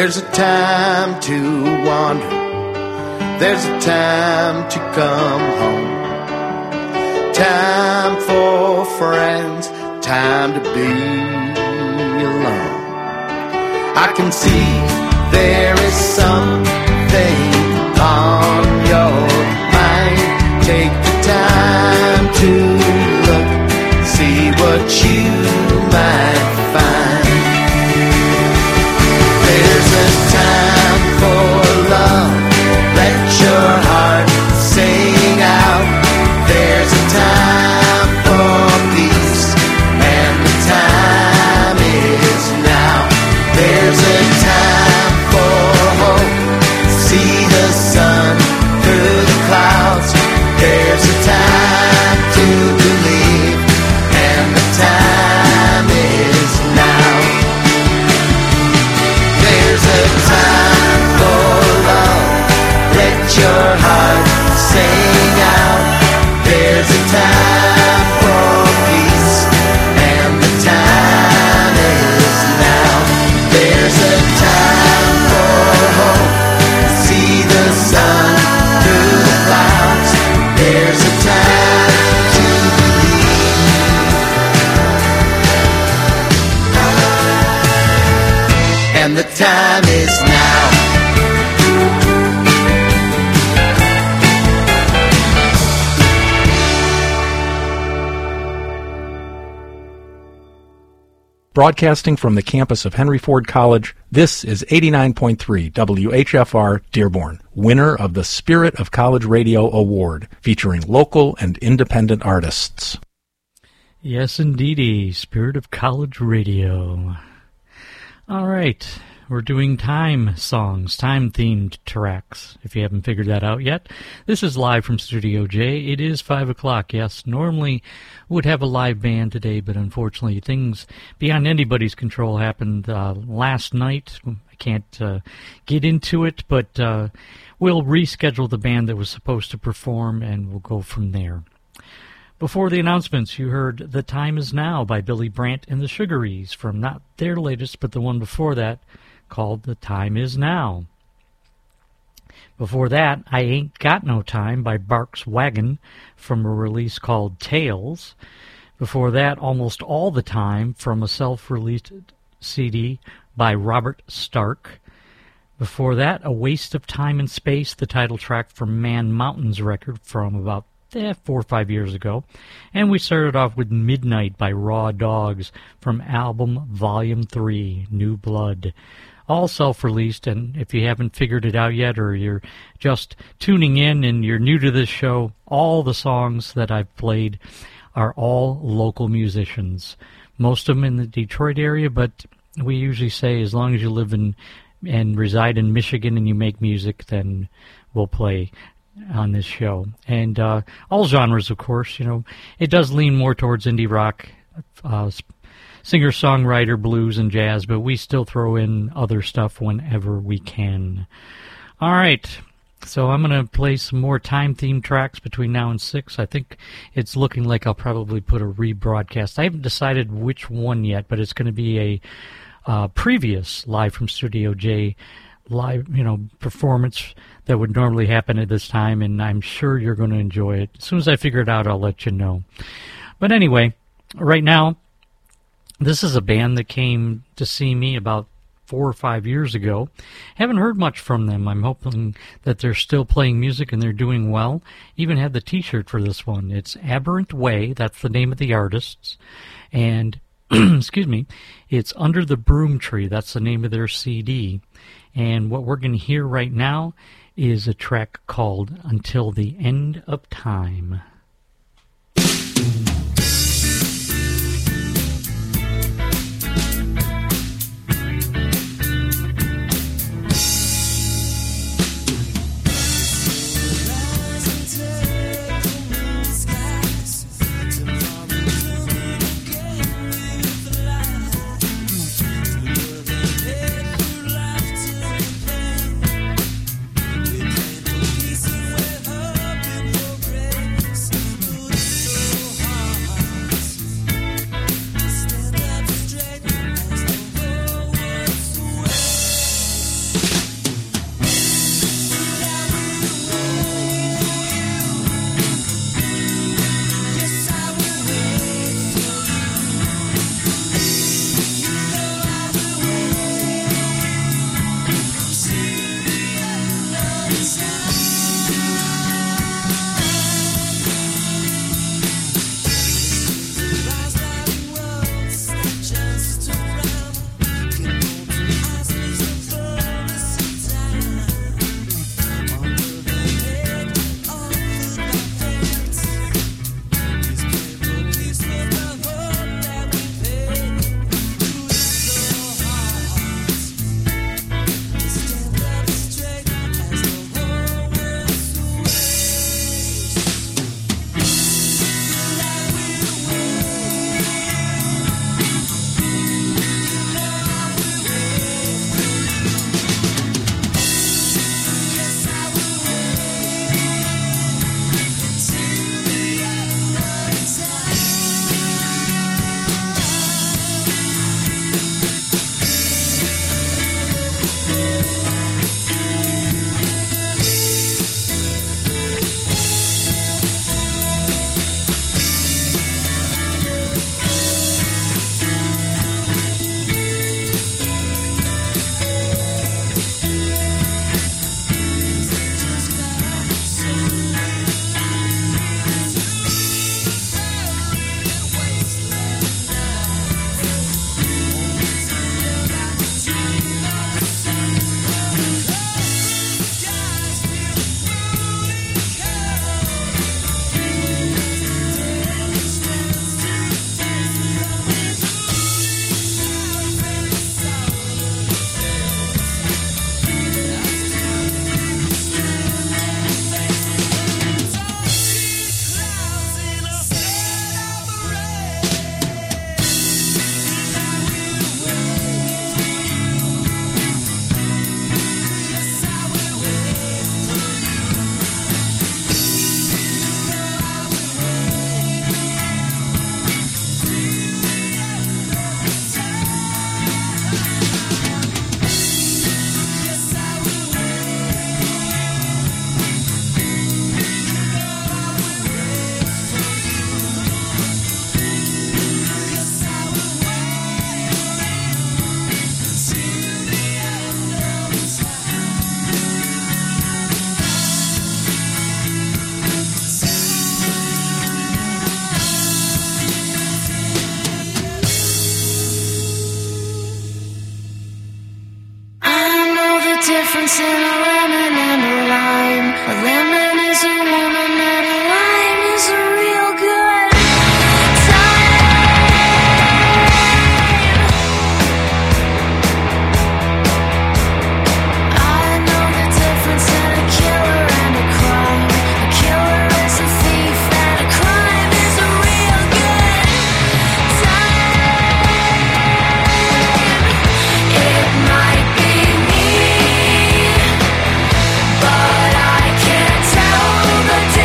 There's a time to wander, there's a time to come home, time for friends, time to be alone. I can see there is something on your mind. Take the time to look, see what you might find. There's a time for love, let your heart sing out. There's a time for peace, and the time is now. There's a time for hope, see the sun through the clouds. There's a time to believe, and the time is now. There's a time for love, let your heart sing out. There's a time for peace, and the time is now. There's a time for hope, see the sun through the clouds. There's a time to believe, and the time is now. Broadcasting from the campus of Henry Ford College, this is 89.3 WHFR Dearborn, winner of the Spirit of College Radio Award, featuring local and independent artists. Yes, indeedy, Spirit of College Radio. All right, we're doing time songs, time-themed tracks, if you haven't figured that out yet. This is live from Studio J. It is 5 o'clock, yes. Normally would have a live band today, but unfortunately things beyond anybody's control happened last night. I can't get into it, but we'll reschedule the band that was supposed to perform, and we'll go from there. Before the announcements, you heard The Time Is Now by Billy Brandt and the Sugarees from not their latest, but the one before that, called The Time Is Now. Before that, I Ain't Got No Time by Barks Wagon from a release called Tales. Before that, Almost All the Time from a self-released CD by Robert Stark. Before that, A Waste of Time and Space, the title track from Man Mountain's record from about 4 or 5 years ago. And we started off with Midnight by Raw Dogs from album Volume 3, New Blood. All self-released, and if you haven't figured it out yet, or you're just tuning in and you're new to this show, all the songs that I've played are all local musicians. Most of them in the Detroit area, but we usually say as long as you live in and reside in Michigan and you make music, then we'll play on this show. And all genres, of course. You know, it does lean more towards indie rock, singer-songwriter, blues, and jazz, but we still throw in other stuff whenever we can. All right, so I'm going to play some more time-themed tracks between now and 6. I think it's looking like I'll probably put a rebroadcast. I haven't decided which one yet, but it's going to be a previous Live from Studio J live, performance that would normally happen at this time, and I'm sure you're going to enjoy it. As soon as I figure it out, I'll let you know. But anyway, right now, this is a band that came to see me about 4 or 5 years ago. Haven't heard much from them. I'm hoping that they're still playing music and they're doing well. Even had the t-shirt for this one. It's Aberrant Way. That's the name of the artists. And, excuse me, it's Under the Broom Tree. That's the name of their CD. And what we're going to hear right now is a track called Until the End of Time. difference in a lemon and a lime. A lemon is a woman and a lime is a real good time. I know the difference in a killer and a crime. A killer is a thief and a crime is a real good time. It might be me, but I can't tell the difference.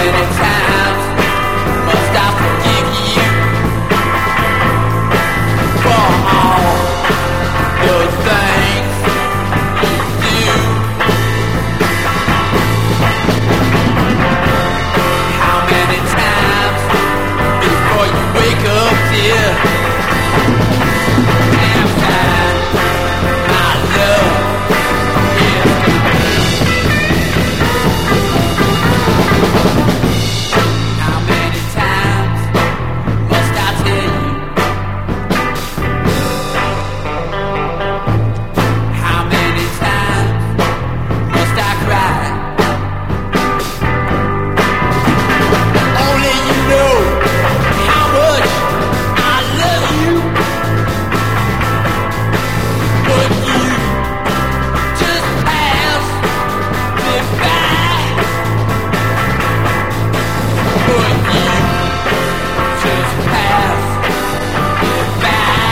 many times must I forgive you for all the things you do? How many times before you wake up, dear? Damn time my love is how many times must I tell you? How many times must I cry? Only you know how much I love you. But you just pass me by. But you just pass me by.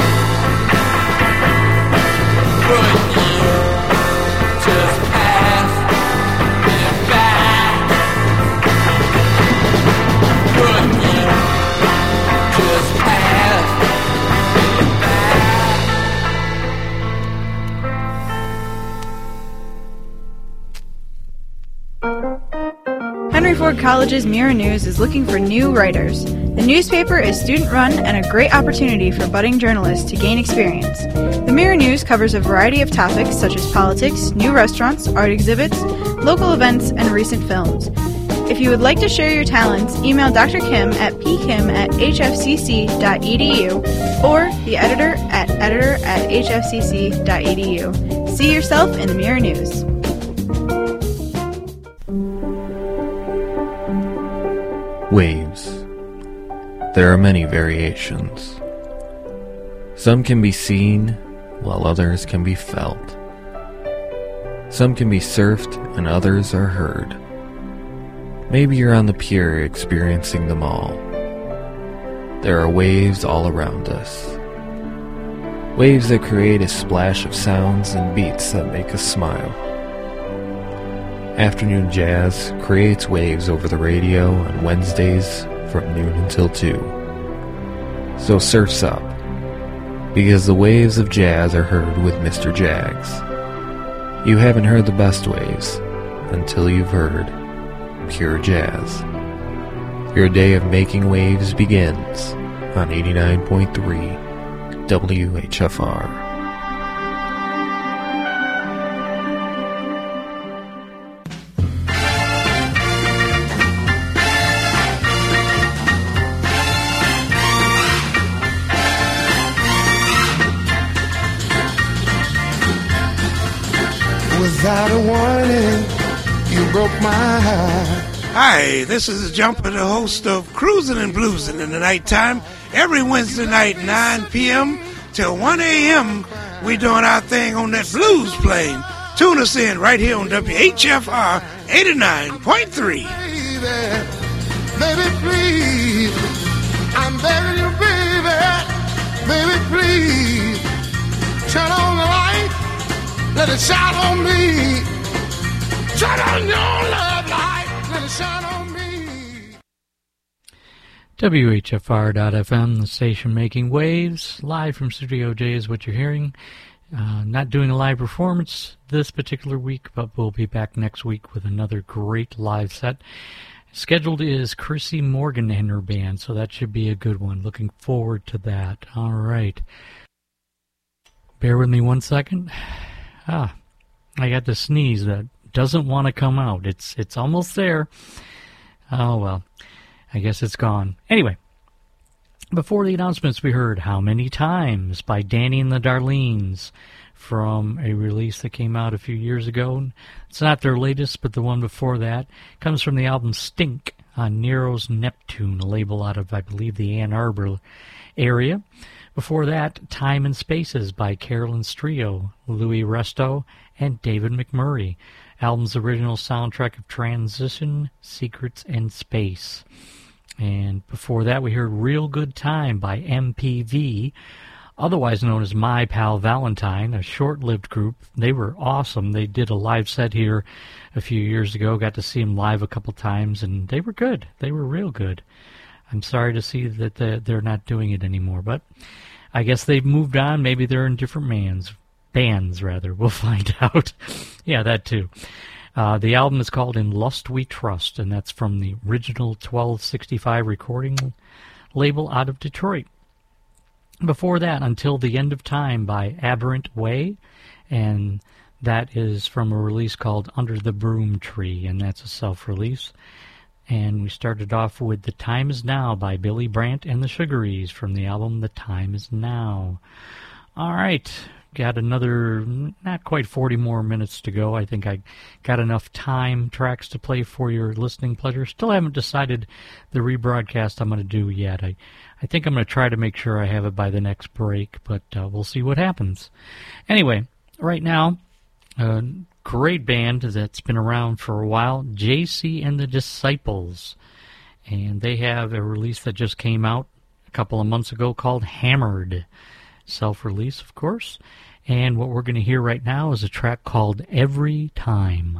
But you just pass me by. But you just pass me by. Henry Ford College's Mirror News is looking for new writers. The newspaper is student-run and a great opportunity for budding journalists to gain experience. The Mirror News covers a variety of topics such as politics, new restaurants, art exhibits, local events, and recent films. If you would like to share your talents, email Dr. Kim at pkim@hfcc.edu or the editor at hfcc.edu. See yourself in the Mirror News. Waves. There are many variations. Some can be seen, while others can be felt. Some can be surfed, and others are heard. Maybe you're on the pier experiencing them all. There are waves all around us. Waves that create a splash of sounds and beats that make us smile. Afternoon Jazz creates waves over the radio on Wednesdays from noon until 2. So surf's up, because the waves of jazz are heard with Mr. Jags. You haven't heard the best waves until you've heard pure jazz. Your day of making waves begins on 89.3 WHFR. Without a warning, you broke my heart. Hi, this is Jumper, the host of Cruising and Bluesing in the nighttime. Every Wednesday night, 9 p.m. till 1 a.m., we doing our thing on that blues plane. Tune us in right here on WHFR 89.3. Baby, please, I'm begging you, baby. Baby, please, turn on the light, let it shine on me. Turn on your love light, let it shine on me. WHFR.FM, the station making waves. Live from Studio J is what you're hearing. Not doing a live performance this particular week, but we'll be back next week with another great live set. Scheduled is Chrissy Morgan and her band, so that should be a good one. Looking forward to that. All right. Bear with me 1 second. I got the sneeze that doesn't want to come out. It's almost there. Oh, well. I guess it's gone. Anyway, before the announcements, we heard How Many Times by Danny and the Darlenes from a release that came out a few years ago. It's not their latest, but the one before that comes from the album Stink on Nero's Neptune, a label out of, I believe, the Ann Arbor area. Before that, Time and Spaces by Carolyn Strio, Louis Resto, and David McMurray. Album's original soundtrack of Transition, Secrets, and Space. And before that, we heard Real Good Time by MPV otherwise known as My Pal Valentine, a short-lived group. They were awesome. They did a live set here a few years ago. Got to see them live a couple times, and they were good. They were real good. I'm sorry to see that they're not doing it anymore, but I guess they've moved on. Maybe they're in different bands. We'll find out. Yeah, that too. The album is called In Lust We Trust, and that's from the original 1265 recording label out of Detroit. Before that, Until the End of Time by Aberrant Way, and that is from a release called Under the Broom Tree, and that's a self-release. And we started off with The Time Is Now by Billy Brandt and the Sugaries from the album The Time Is Now. All right, got another, not quite 40 more minutes to go. I think I got enough time tracks to play for your listening pleasure. Still haven't decided the rebroadcast I'm going to do yet. I think I'm going to try to make sure I have it by the next break, but we'll see what happens. Anyway, right now, a great band that's been around for a while, JC and the Disciples. And they have a release that just came out a couple of months ago called Hammered. Self-release, of course. And what we're going to hear right now is a track called Every Time.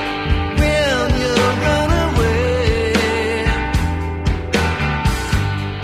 When you run away,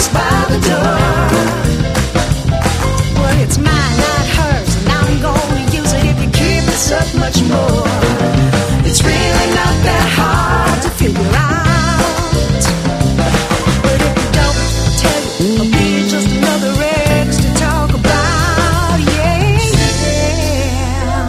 just by the door. Well, it's mine, not hers, and I'm gonna use it if you keep us up much more. It's really not that hard to figure out. But if you don't tell you, I'll be just another ex to talk about. Yeah, yeah.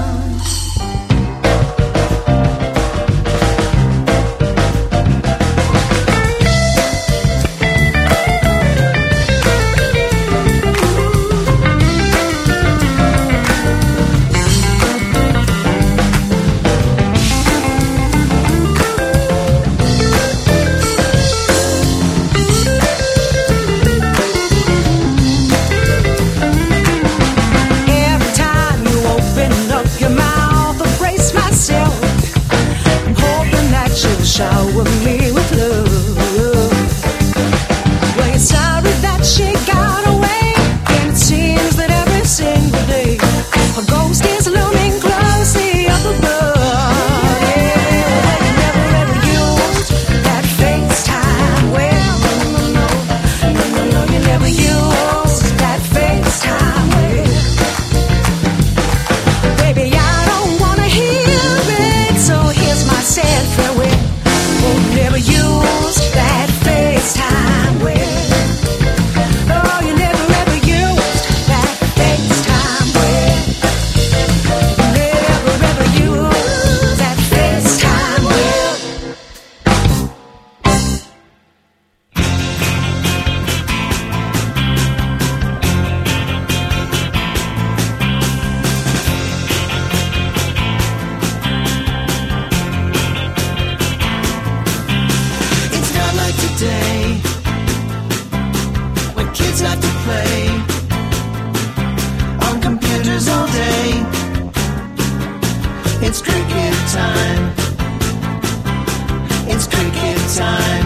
Every time you open up your mouth, I brace myself. I'm hoping that you'll shower me with love. Well, you're sorry that she got away, and it seems that every single day a ghost is looming closely up above. Yeah, you never ever used that FaceTime. Well, no, you never used that FaceTime. Well, baby, I don't wanna hear it, so here's my sad farewell. Oh, you never used that FaceTime. Well, oh, you never ever used that FaceTime. Well, you never ever used that FaceTime. Well. It's not like today, when kids have to play on computers all day. It's cricket time. It's cricket time.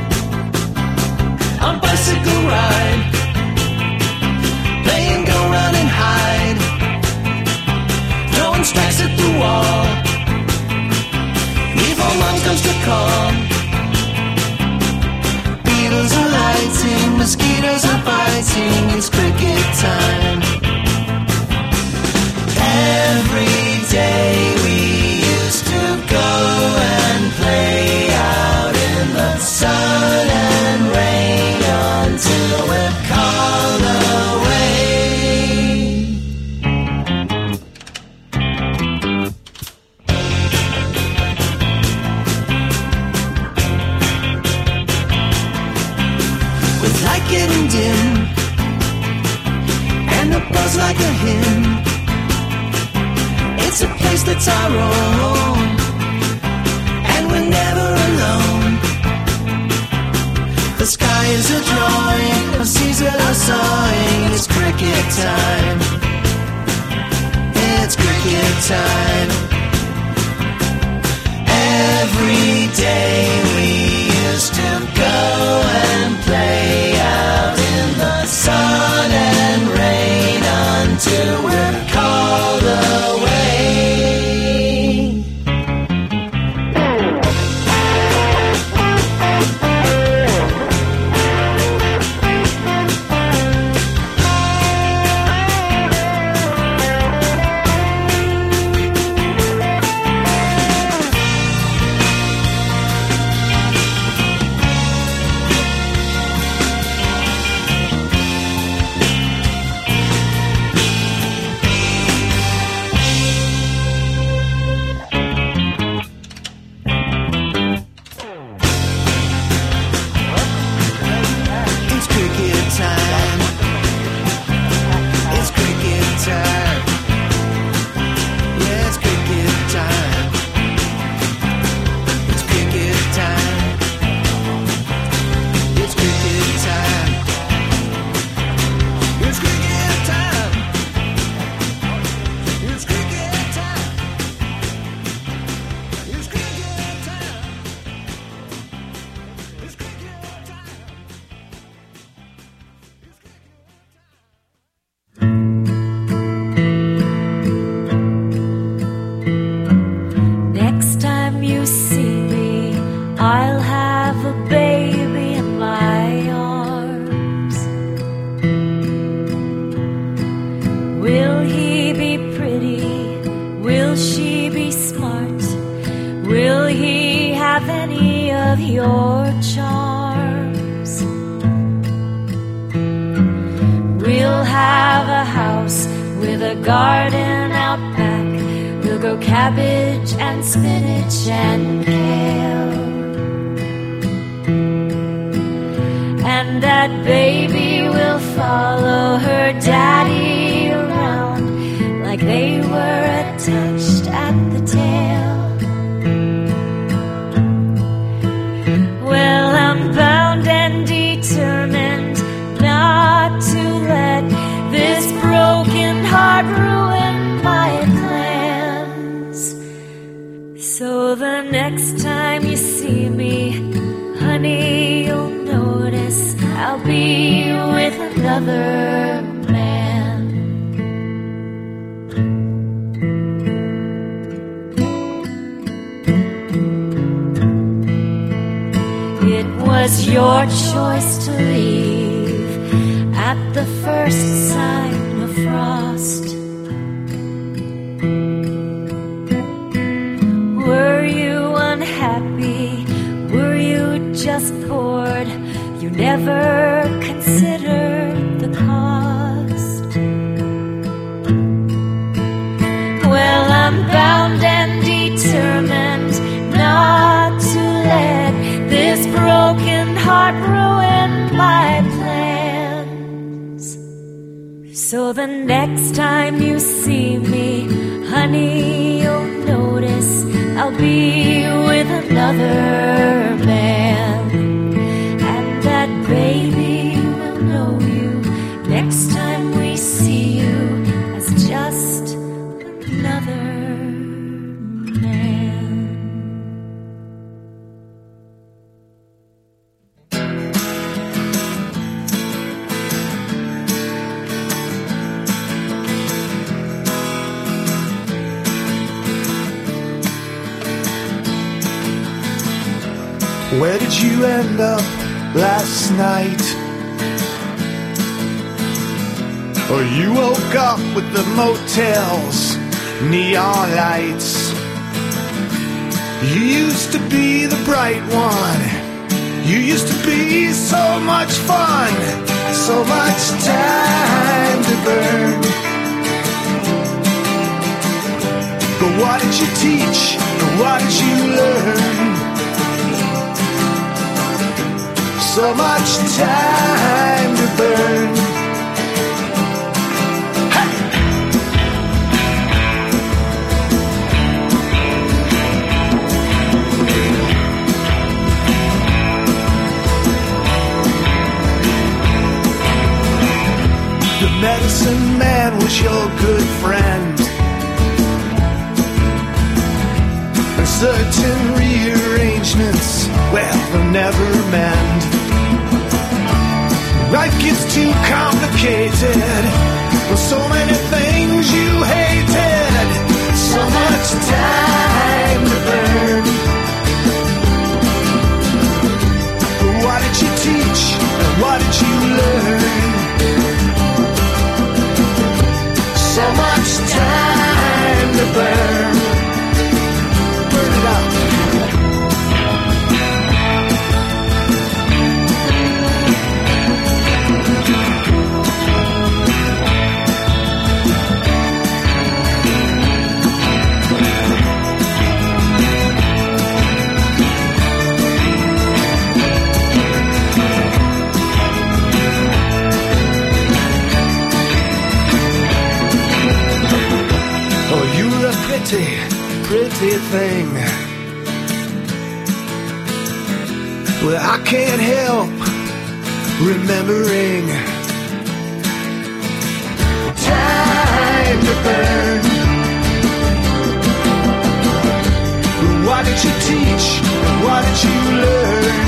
On bicycle ride, playing go run and hide, throwing strikes at the wall. Evil mom comes to call. Beetles are lighting, mosquitoes are biting. It's cricket time. Every day we used to go and play out in the sun and rain until we're called away. With light getting dim and the buzz like a hymn, it's a place that's our own, and we're never alone. The sky is a drawing, our seas that are sawing. It's cricket time. It's cricket time. Every day we used to go and play out in the sun and rain until we're called away. garden out back, we'll grow cabbage and spinach and kale. And that baby will follow her daddy around like they were attached at the tail. Well, I'm bound and determined not to let this broken heart ruin my plans. So the next time you see me, honey, you'll notice I'll be with another man. It was your choice to leave at the first sign of frost. Were you unhappy? Were you just bored? You never considered the cost. Well, I'm bound and determined not to let this broken heart ruin my plans. So the next time you see me, honey, you'll notice I'll be with another man. And that baby will know you next time we see you as just another man. Where did you end up last night? Or you woke up with the motel's neon lights. You used to be the bright one. You used to be so much fun. So much time to burn. But what did you teach? And what did you learn? So much time to burn. Hey! The medicine man was your good friend, and certain rearrangements, well, they'll never mend. Life gets too complicated with so many things you hated. So much time to burn. What did you teach? And what did you learn? So much time to burn. Burn it out. Pretty thing. Well, I can't help remembering. Time to burn. What did you teach? And what did you learn?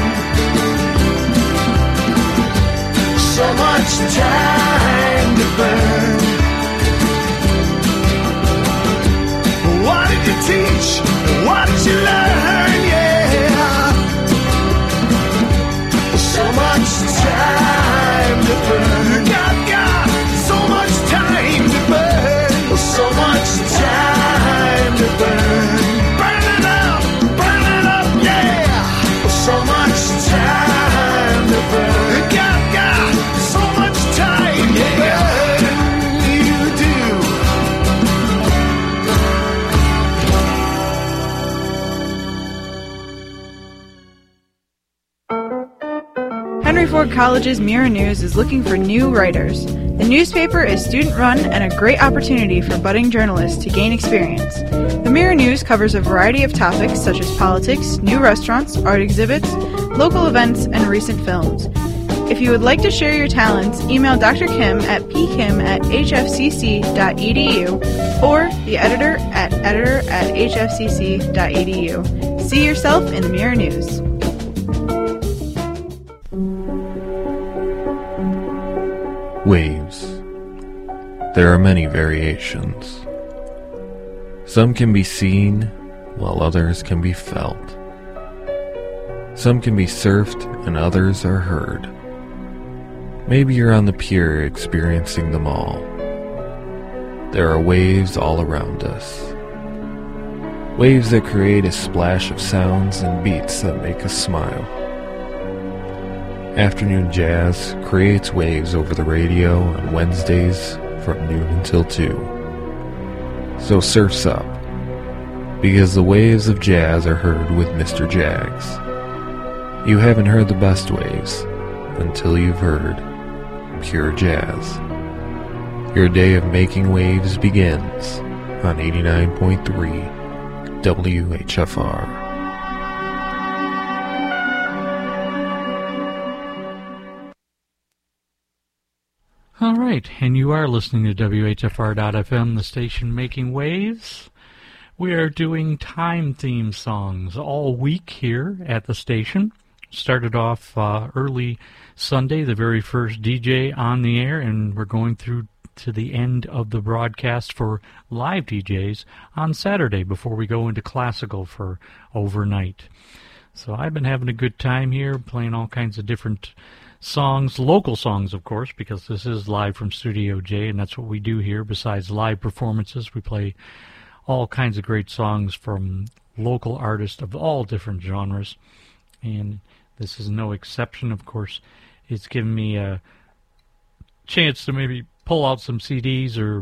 So much time to burn. What did you teach? What did you learn? Yeah. So much time to burn. God, so much time to burn. So much time to burn. Burn it up, yeah. So much time to burn. God, so much time to burn. You do. College's Mirror News is looking for new writers. The newspaper is student-run and a great opportunity for budding journalists to gain experience. The Mirror News covers a variety of topics such as politics, new restaurants, art exhibits, local events, and recent films. If you would like to share your talents, email Dr. Kim at pkim@hfcc.edu or the editor@hfcc.edu. See yourself in the Mirror News. Waves. There are many variations. Some can be seen, while others can be felt. Some can be surfed, and others are heard. Maybe you're on the pier experiencing them all. There are waves all around us. Waves that create a splash of sounds and beats that make us smile. Afternoon Jazz creates waves over the radio on Wednesdays from noon until 2. So surf's up, because the waves of jazz are heard with Mr. Jags. You haven't heard the best waves until you've heard pure jazz. Your day of making waves begins on 89.3 WHFR. All right, and you are listening to WHFR.FM, the station making waves. We are doing time theme songs all week here at the station. Started off early Sunday, the very first DJ on the air, and we're going through to the end of the broadcast for live DJs on Saturday before we go into classical for overnight. So I've been having a good time here, playing all kinds of different songs, local songs, of course, because this is live from Studio J, and that's what we do here. Besides live performances, we play all kinds of great songs from local artists of all different genres, and this is no exception. Of course, it's given me a chance to maybe pull out some CDs or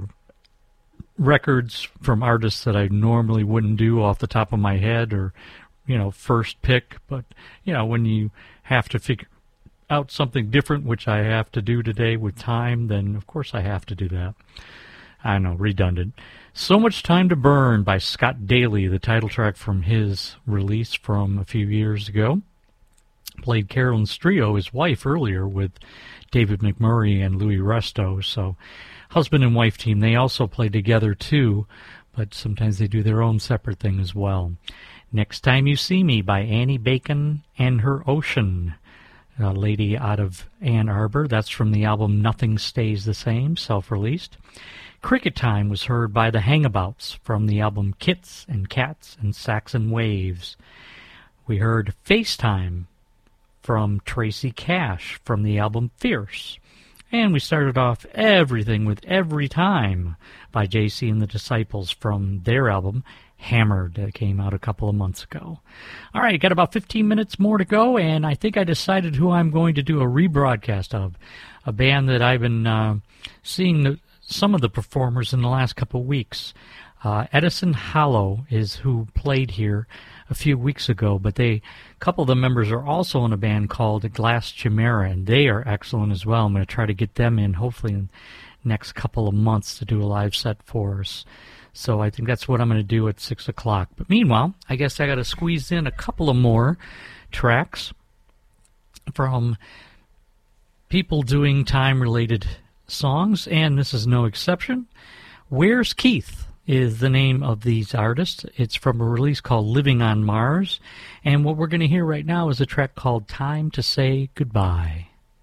records from artists that I normally wouldn't do off the top of my head or, first pick. But, when you have to figure out something different, which I have to do today with time, then of course I have to do that. I know, redundant. So Much Time to Burn by Scott Daly, the title track from his release from a few years ago. Played Carolyn Strio, his wife, earlier with David McMurray and Louis Resto. So husband and wife team, they also play together too, but sometimes they do their own separate thing as well. Next Time You See Me by Annie Bacon and Her Ocean, a lady out of Ann Arbor. That's from the album Nothing Stays the Same, self-released. Cricket Time was heard by the Hangabouts from the album Kits and Cats and Saxon Waves. We heard FaceTime from Tracy Cash from the album Fierce. And we started off Everything with Every Time by JC and the Disciples from their album Hammered that came out a couple of months ago. All right, got about 15 minutes more to go, and I think I decided who I'm going to do a rebroadcast of, a band that I've been seeing some of the performers in the last couple of weeks. Edison Hollow is who played here a few weeks ago, but a couple of the members are also in a band called Glass Chimera, and they are excellent as well. I'm going to try to get them in hopefully in the next couple of months to do a live set for us. So I think that's what I'm going to do at 6 o'clock. But meanwhile, I guess I got to squeeze in a couple of more tracks from people doing time-related songs, and this is no exception. Where's Keith is the name of these artists. It's from a release called Living on Mars, and what we're going to hear right now is a track called Time to Say Goodbye.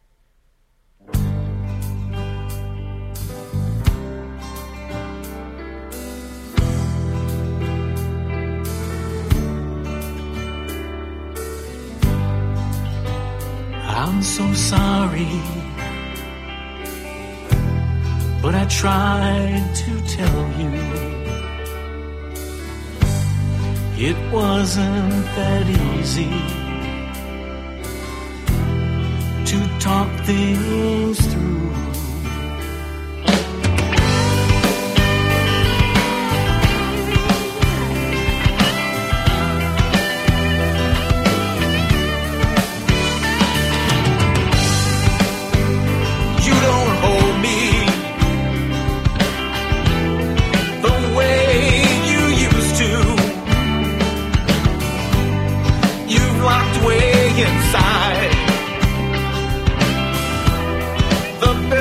I'm so sorry, but I tried to tell you it wasn't that easy to talk things through.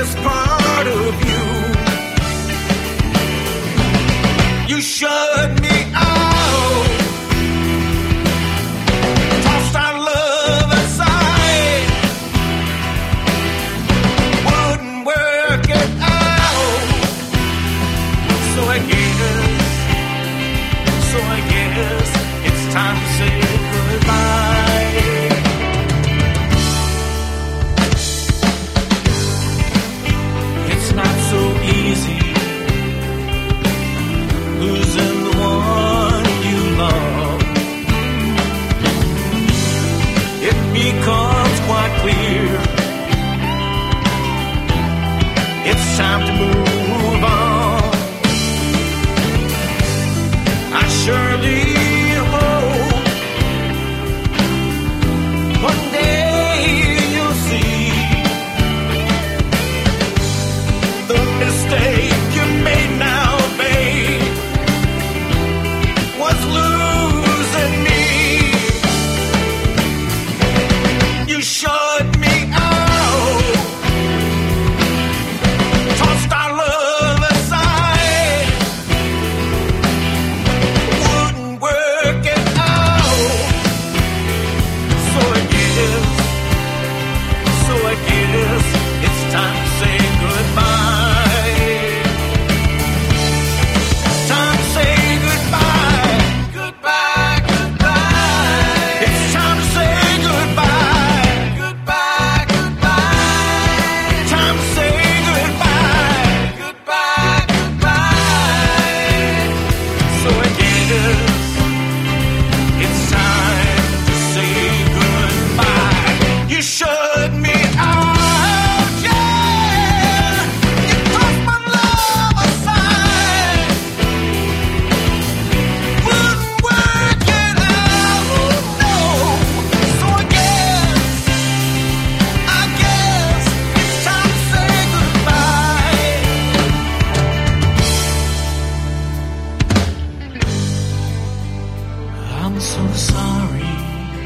best part of you. You shut me out, tossed our love aside, wouldn't work it out. So I guess it's time to say goodbye. It's not so easy losing the one you love. It becomes quite clear it's time to move on. I surely hope one day you'll see the mistake you made now, babe, was losing me. You shut me out, tossed our love aside, wouldn't work it out. So I guess it's time to say goodbye. Time to say goodbye. Goodbye, goodbye. It's time to say goodbye. Goodbye, goodbye. Time to say goodbye. Goodbye, goodbye. So I guess it's time to say goodbye. You shut me out, yeah. You tossed my love aside, wouldn't work it out, no. So I guess it's time to say goodbye. I'm so sorry,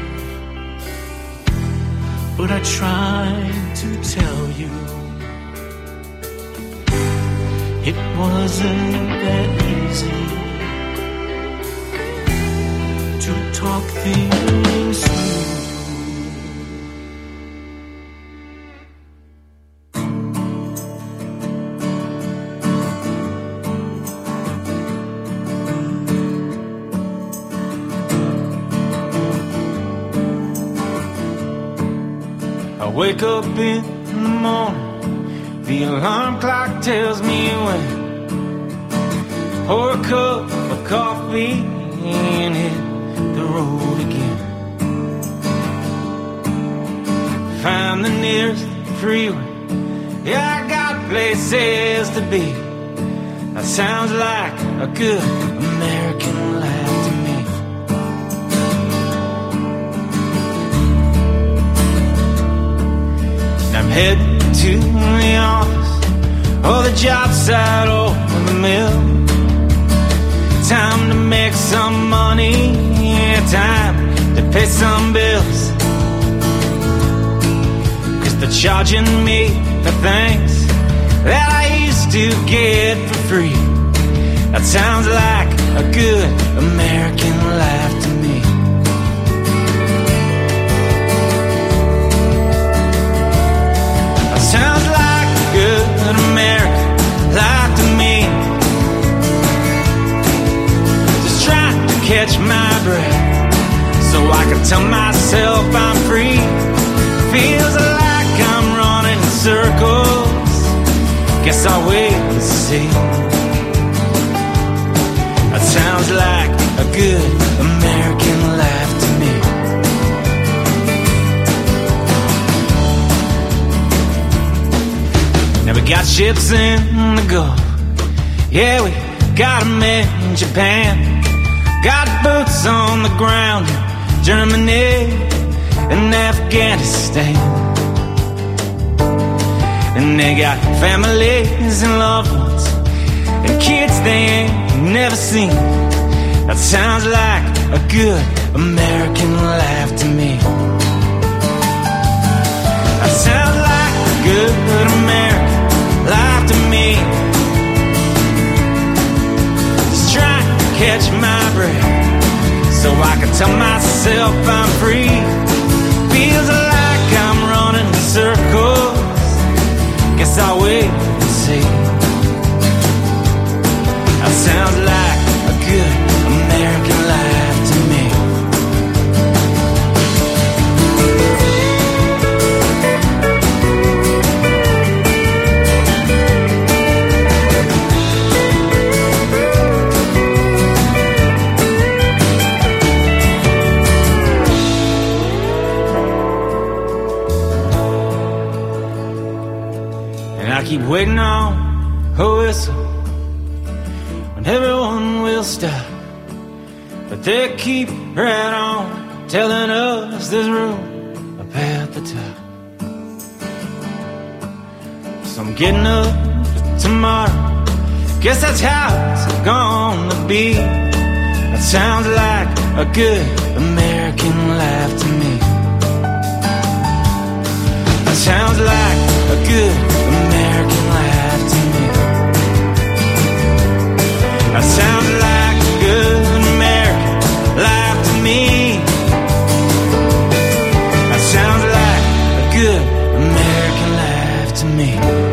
but I tried to tell you it wasn't that easy to talk things through. I wake up in the morning, the alarm clock tells me when. Pour a cup of coffee and hit the road again. Find the nearest freeway, yeah, I got places to be. That sounds like a good American life to me. I'm heading to the office or the job site or the mill. Time to make some money, yeah, time to pay some bills. 'Cause they're charging me for things that I used to get for free. That sounds like a good American life to me. Sounds like a good American life to me. Just trying to catch my breath so I can tell myself I'm free. Feels like I'm running in circles. Guess I'll wait and see. That sounds like a good American life to me. Now we got ships in the Gulf, yeah, we got 'em in Japan. Got boots on the ground in Germany and Afghanistan. And they got families and loved ones and kids they ain't never seen. That sounds like a good American life to me. That sounds like a good American catch my breath so I can tell myself I'm free. Feels like I'm running in circles. Guess I'll wait and see. That sounds like a good American life to me. I keep waiting on a whistle when everyone will stop, but they keep right on telling us there's room up at the top. So I'm getting up tomorrow. Guess that's how it's gonna be. That sounds like a good American life to me. That sounds like a good American life to me. That sounds like a good American life to me. That sounds like a good American life to me.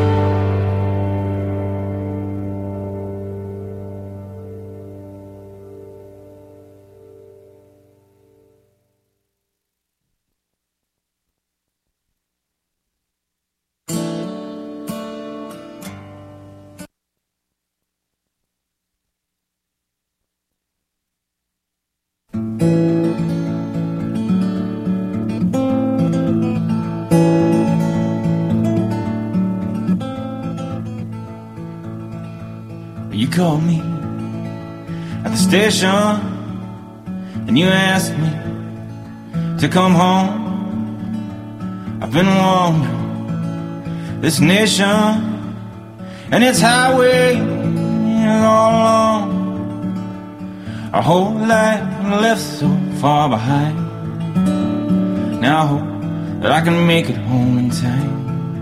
You called me at the station and you asked me to come home. I've been wandering this nation and its highway all along. Our whole life left so far behind. Now I hope that I can make it home in time.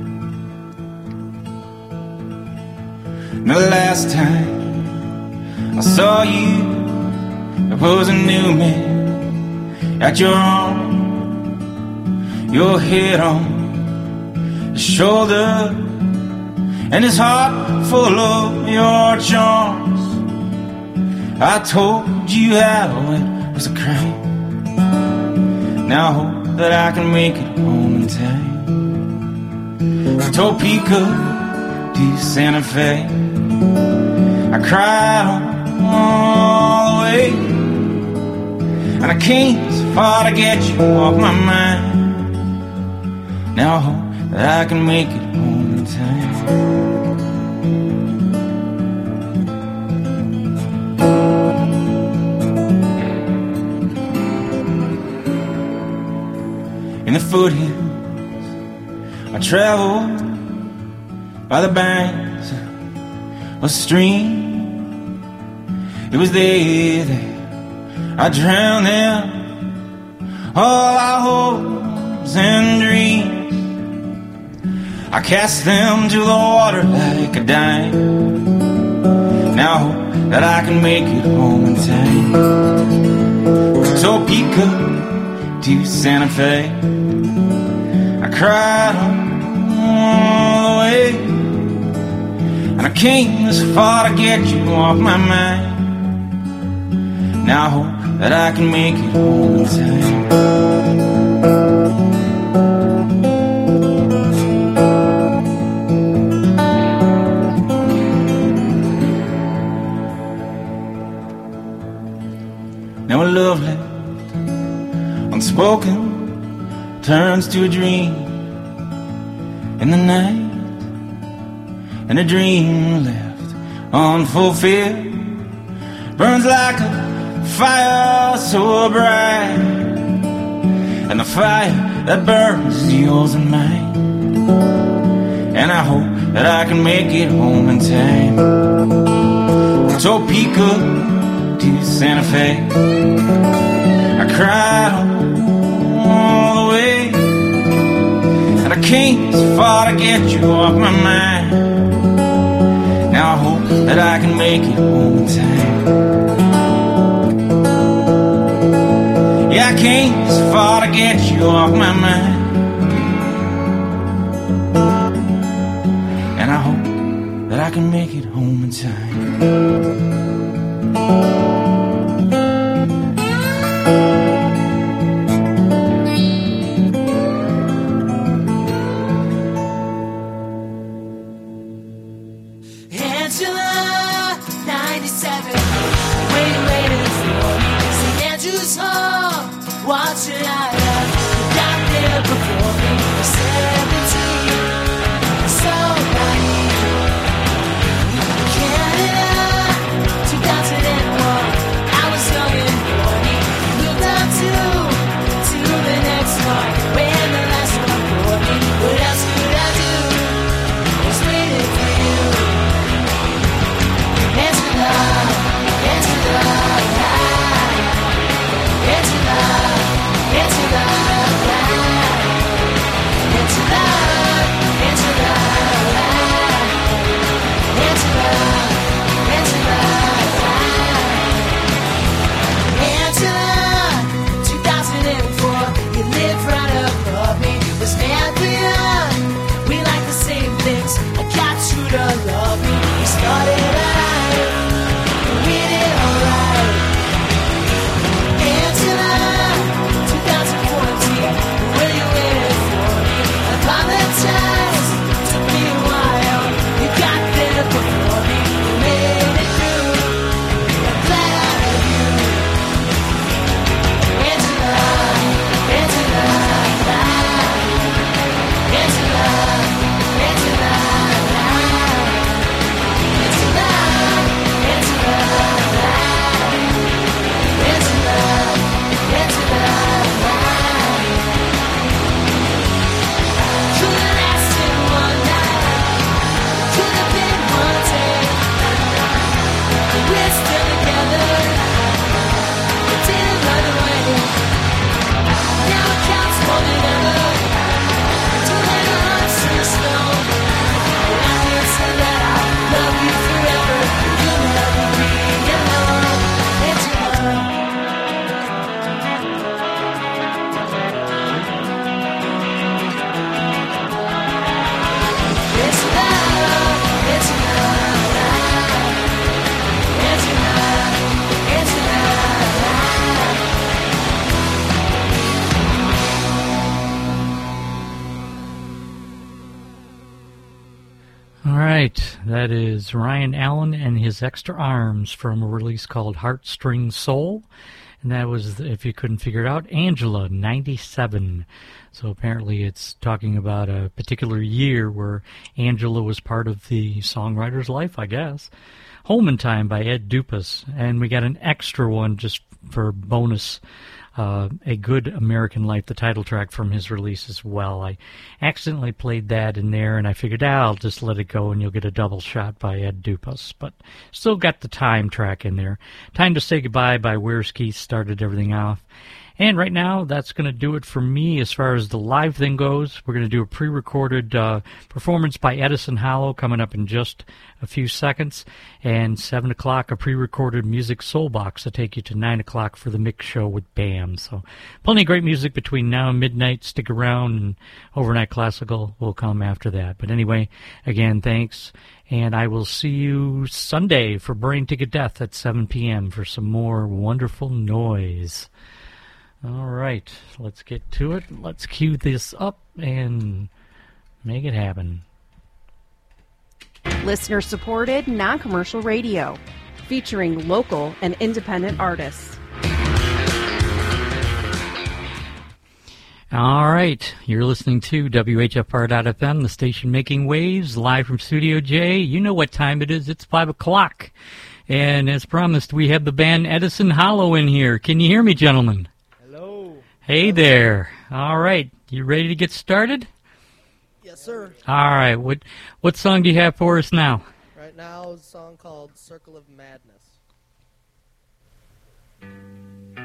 The last time I saw you, there was a new man at your arm, your head on his shoulder, and his heart full of your charms. I told you how it was a crime. Now I hope that I can make it home in time. From Topeka to Santa Fe, I cried all the way, and I came so far to get you off my mind. Now I hope that I can make it home in time. In the foothills, I traveled by the banks of a stream. It was there that I drowned them, all our hopes and dreams. I cast them to the water like a dime. Now I hope that I can make it home in time. From Topeka to Santa Fe, I cried all the way, and I came this far to get you off my mind. Now I hope that I can make it home in time. Now a love left unspoken turns to a dream in the night, and a dream left unfulfilled burns like a fire so bright, and the fire that burns is yours and mine. And I hope that I can make it home in time. From Topeka to Santa Fe, I cried all the way, and I came so far to get you off my mind. Now I hope that I can make it home in time. came so far to get you off my mind. And I hope that I can make it home in time. Angela, 97, waiting for me. St. Andrew's Hall, watching I have got there before me. 17, so naive. Canada, 2001, I was young and horny. Moved on to the next one. When the last one for me, what else could I do? I was waiting for you. Angela, Angela, Angela, Angela, Angela, Angela, Angela, Angela, 2004, you live right above me. Was mad beyond, we like the same things. I got you to love me. We started out, we did alright. Angela, 2014, will you wait for me? Apologize, took me a while. You got there before me, you made it through. I'm glad I have you. Angela, Angela, Angela, Angela, All right, that is Ryan Allen and his Extra Arms from a release called Heartstring Soul. And that was, if you couldn't figure it out, Angela, 97. So apparently it's talking about a particular year where Angela was part of the songwriter's life, I guess. Home in Time by Ed Dupas. And we got an extra one just for bonus, A Good American Life, the title track from his release as well. I accidentally played that in there, and I figured, I'll just let it go, and you'll get a double shot by Ed Dupas. But still got the Time track in there. Time to Say Goodbye by Where's Keith started everything off. And right now, that's going to do it for me as far as the live thing goes. We're going to do a pre-recorded performance by Edison Hollow coming up in just a few seconds. And 7 o'clock, a pre-recorded Music Soul Box to take you to 9 o'clock for the mix show with BAM. So plenty of great music between now and midnight. Stick around, and Overnight Classical will come after that. But anyway, again, thanks. And I will see you Sunday for Brain Ticket Death at 7 p.m. for some more wonderful noise. All right, let's get to it. Let's cue this up and make it happen. Listener-supported, non-commercial radio, featuring local and independent artists. All right, you're listening to WHFR.FM, the station making waves, live from Studio J. You know what time it is. It's 5 o'clock. And as promised, we have the band Edison Hollow in here. Can you hear me, gentlemen? Hey there. All right. You ready to get started? Yes, sir. All right. What song do you have for us now? Right now is a song called Circle of Madness.